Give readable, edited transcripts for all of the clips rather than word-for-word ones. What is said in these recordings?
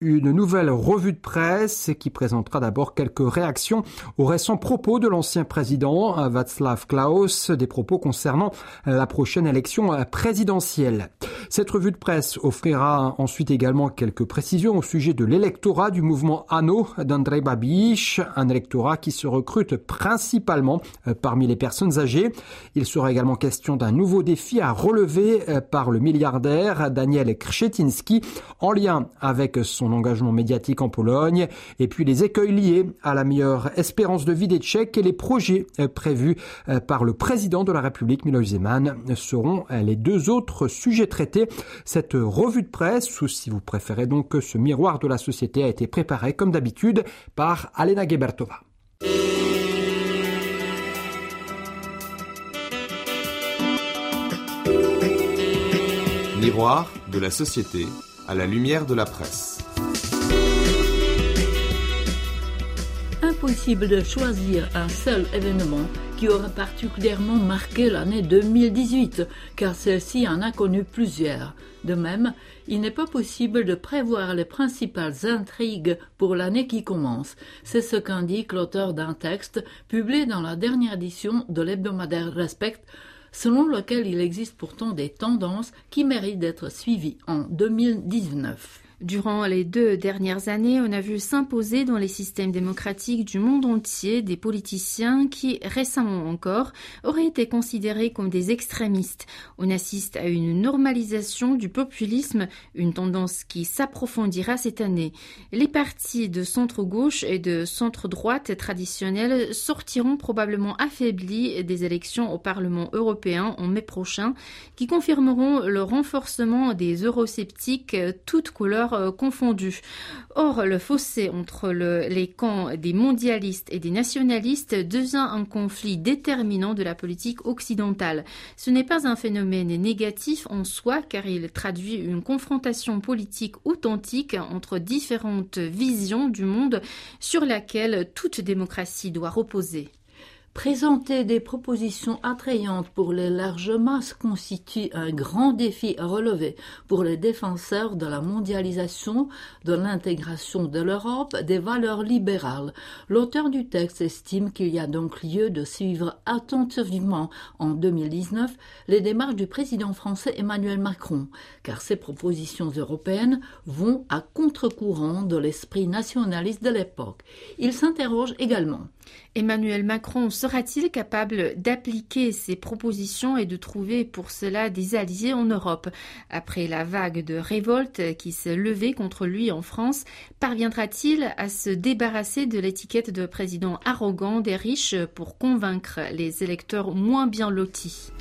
une nouvelle revue de presse qui présentera d'abord quelques réactions aux récents propos de l'ancien président Václav Klaus, des propos concernant la prochaine élection présidentielle. Cette revue de presse offrira ensuite également quelques précisions au sujet de l'électorat du mouvement ANO d'Andrej Babiš, un électorat qui se recrute principalement parmi les personnes âgées. Il sera également question d'un nouveau défi à relever par le milliardaire Daniel Krzetinski en lien avec son engagement médiatique en Pologne, et puis les écueils liés à la meilleure espérance de vie des Tchèques et les projets prévus par le président de la République Miloš Zeman seront les deux autres sujets traités. Cette revue de presse, ou si vous préférez donc ce miroir de la société, a été préparée comme d'habitude par Alena Gebertova. Miroir de la société à la lumière de la presse. Impossible de choisir un seul événement qui aura particulièrement marqué l'année 2018, car celle-ci en a connu plusieurs. De même, il n'est pas possible de prévoir les principales intrigues pour l'année qui commence. C'est ce qu'indique l'auteur d'un texte publié dans la dernière édition de l'hebdomadaire Respect, selon lequel il existe pourtant des tendances qui méritent d'être suivies en 2019. Durant les 2 dernières années, on a vu s'imposer dans les systèmes démocratiques du monde entier des politiciens qui, récemment encore, auraient été considérés comme des extrémistes. On assiste à une normalisation du populisme, une tendance qui s'approfondira cette année. Les partis de centre-gauche et de centre-droite traditionnels sortiront probablement affaiblis des élections au Parlement européen en mai prochain, qui confirmeront le renforcement des eurosceptiques, toutes couleurs confondus. Or, le fossé entre les camps des mondialistes et des nationalistes devient un conflit déterminant de la politique occidentale. Ce n'est pas un phénomène négatif en soi, car il traduit une confrontation politique authentique entre différentes visions du monde sur laquelle toute démocratie doit reposer. Présenter des propositions attrayantes pour les larges masses constitue un grand défi à relever pour les défenseurs de la mondialisation, de l'intégration de l'Europe, des valeurs libérales. L'auteur du texte estime qu'il y a donc lieu de suivre attentivement en 2019 les démarches du président français Emmanuel Macron, car ces propositions européennes vont à contre-courant de l'esprit nationaliste de l'époque. Il s'interroge également. Emmanuel Macron sera-t-il capable d'appliquer ces propositions et de trouver pour cela des alliés en Europe? Après la vague de révolte qui s'est levée contre lui en France, parviendra-t-il à se débarrasser de l'étiquette de président arrogant des riches pour convaincre les électeurs moins bien lotis?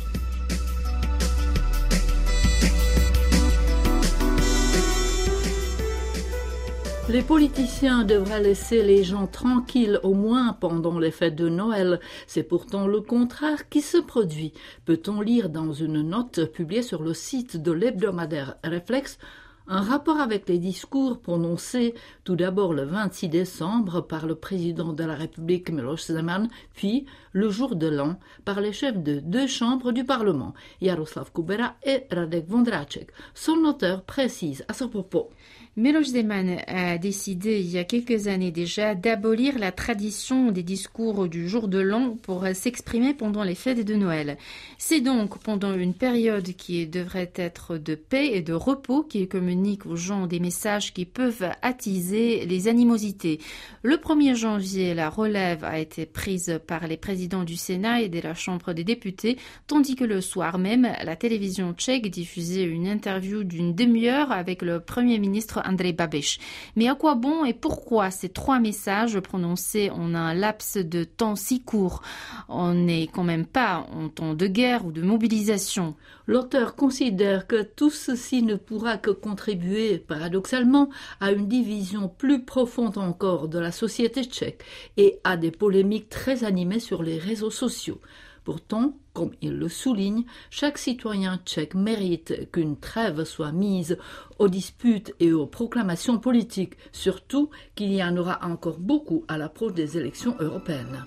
Les politiciens devraient laisser les gens tranquilles au moins pendant les fêtes de Noël. C'est pourtant le contraire qui se produit. Peut-on lire dans une note publiée sur le site de l'hebdomadaire Reflex un rapport avec les discours prononcés tout d'abord le 26 décembre par le président de la République Miloš Zeman, puis le jour de l'an par les chefs de 2 chambres du Parlement, Jaroslav Kubera et Radek Vondracek. Son auteur précise à ce propos. Miloš Zeman a décidé il y a quelques années déjà d'abolir la tradition des discours du jour de l'an pour s'exprimer pendant les fêtes de Noël. C'est donc pendant une période qui devrait être de paix et de repos qu'il communique aux gens des messages qui peuvent attiser les animosités. Le 1er janvier, la relève a été prise par les présidents du Sénat et de la Chambre des députés, tandis que le soir même, la télévision tchèque diffusait une interview d'une demi-heure avec le Premier ministre Andrej Babiš. Mais à quoi bon et pourquoi ces 3 messages prononcés en un laps de temps si court? On n'est quand même pas en temps de guerre ou de mobilisation. L'auteur considère que tout ceci ne pourra que contribuer, paradoxalement, à une division plus profonde encore de la société tchèque et à des polémiques très animées sur les réseaux sociaux. Pourtant, comme il le souligne, chaque citoyen tchèque mérite qu'une trêve soit mise aux disputes et aux proclamations politiques, surtout qu'il y en aura encore beaucoup à l'approche des élections européennes.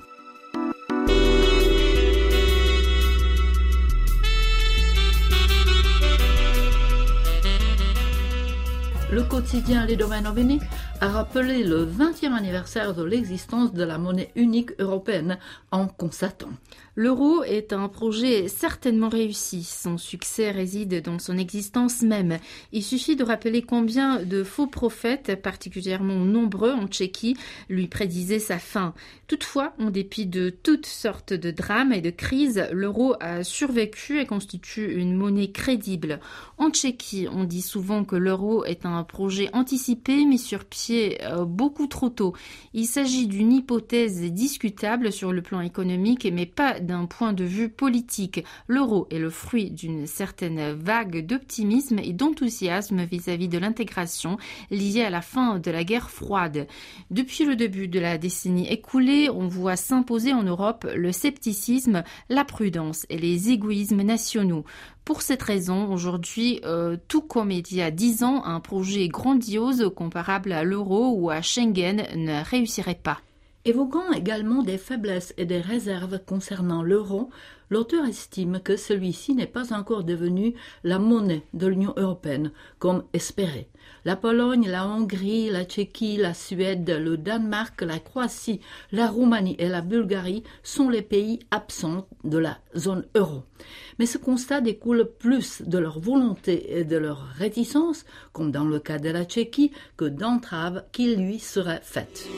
Le quotidien Les Domaines Novini a rappelé le 20e anniversaire de l'existence de la monnaie unique européenne en constatant: l'euro est un projet certainement réussi. Son succès réside dans son existence même. Il suffit de rappeler combien de faux prophètes, particulièrement nombreux en Tchéquie, lui prédisaient sa fin. Toutefois, en dépit de toutes sortes de drames et de crises, l'euro a survécu et constitue une monnaie crédible. En Tchéquie, on dit souvent que l'euro est un projet anticipé mis sur pied beaucoup trop tôt. Il s'agit d'une hypothèse discutable sur le plan économique, mais pas d'un point de vue politique. L'euro est le fruit d'une certaine vague d'optimisme et d'enthousiasme vis-à-vis de l'intégration liée à la fin de la guerre froide. Depuis le début de la décennie écoulée, on voit s'imposer en Europe le scepticisme, la prudence et les égoïsmes nationaux. Pour cette raison, aujourd'hui, tout comme il y a 10 ans, un projet grandiose comparable à l'euro ou à Schengen ne réussirait pas. Évoquant également des faiblesses et des réserves concernant l'euro, l'auteur estime que celui-ci n'est pas encore devenu la monnaie de l'Union européenne, comme espéré. La Pologne, la Hongrie, la Tchéquie, la Suède, le Danemark, la Croatie, la Roumanie et la Bulgarie sont les pays absents de la zone euro. Mais ce constat découle plus de leur volonté et de leur réticence, comme dans le cas de la Tchéquie, que d'entraves qui lui seraient faites.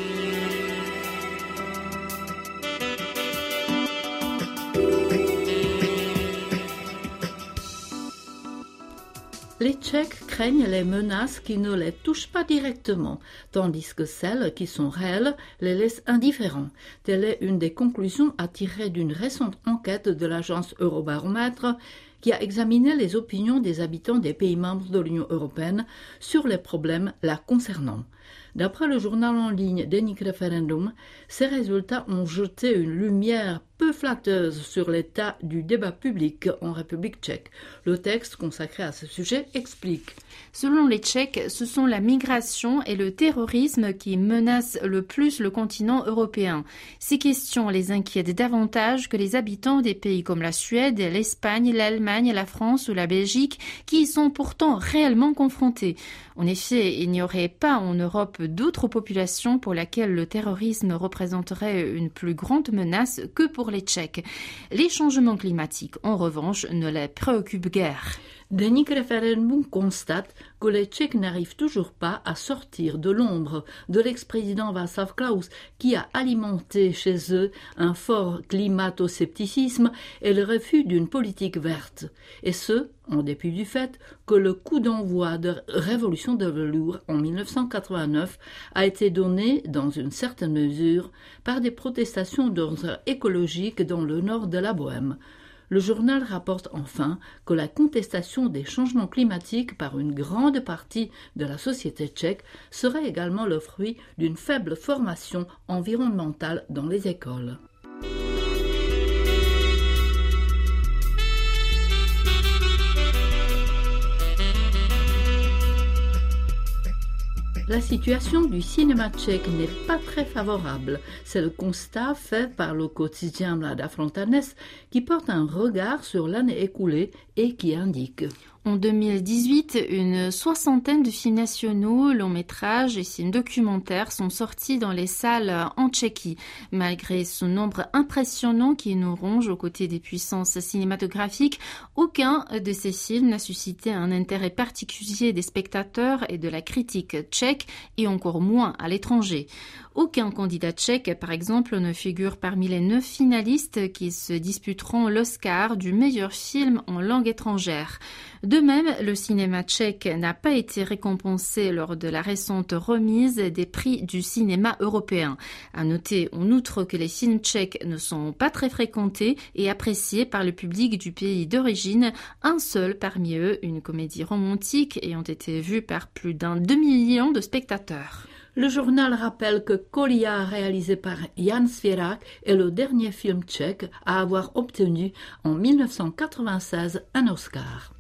Les Tchèques craignent les menaces qui ne les touchent pas directement, tandis que celles qui sont réelles les laissent indifférents. Telle est une des conclusions à tirer d'une récente enquête de l'agence Eurobaromètre qui a examiné les opinions des habitants des pays membres de l'Union européenne sur les problèmes la concernant. D'après le journal en ligne Deník Referendum, ces résultats ont jeté une lumière peu flatteuse sur l'état du débat public en République tchèque. Le texte consacré à ce sujet explique. Selon les Tchèques, ce sont la migration et le terrorisme qui menacent le plus le continent européen. Ces questions les inquiètent davantage que les habitants des pays comme la Suède, l'Espagne, l'Allemagne, la France ou la Belgique, qui y sont pourtant réellement confrontés. En effet, il n'y aurait pas en Europe d'autres populations pour lesquelles le terrorisme représenterait une plus grande menace que pour les Tchèques. Les changements climatiques, en revanche, ne les préoccupent guère. Deník Referendum constate que les Tchèques n'arrivent toujours pas à sortir de l'ombre de l'ex-président Václav Klaus qui a alimenté chez eux un fort climato-scepticisme et le refus d'une politique verte. Et ce, en dépit du fait que le coup d'envoi de Révolution de velours en 1989 a été donné, dans une certaine mesure, par des protestations d'ordre écologique dans le nord de la Bohême. Le journal rapporte enfin que la contestation des changements climatiques par une grande partie de la société tchèque serait également le fruit d'une faible formation environnementale dans les écoles. La situation du cinéma tchèque n'est pas très favorable. C'est le constat fait par le quotidien Mladá Frontanes qui porte un regard sur l'année écoulée et qui indique: en 2018, une soixantaine de films nationaux, longs métrages et films documentaires sont sortis dans les salles en Tchéquie. Malgré ce nombre impressionnant qui nous ronge aux côtés des puissances cinématographiques, aucun de ces films n'a suscité un intérêt particulier des spectateurs et de la critique tchèque, et encore moins à l'étranger. Aucun candidat tchèque, par exemple, ne figure parmi les 9 finalistes qui se disputeront l'Oscar du meilleur film en langue étrangère. De même, le cinéma tchèque n'a pas été récompensé lors de la récente remise des prix du cinéma européen. À noter en outre que les films tchèques ne sont pas très fréquentés et appréciés par le public du pays d'origine, un seul parmi eux, une comédie romantique, ayant été vue par plus d'un demi-million de spectateurs. Le journal rappelle que Kolia, réalisé par Jan Svěrák, est le dernier film tchèque à avoir obtenu en 1996 un Oscar.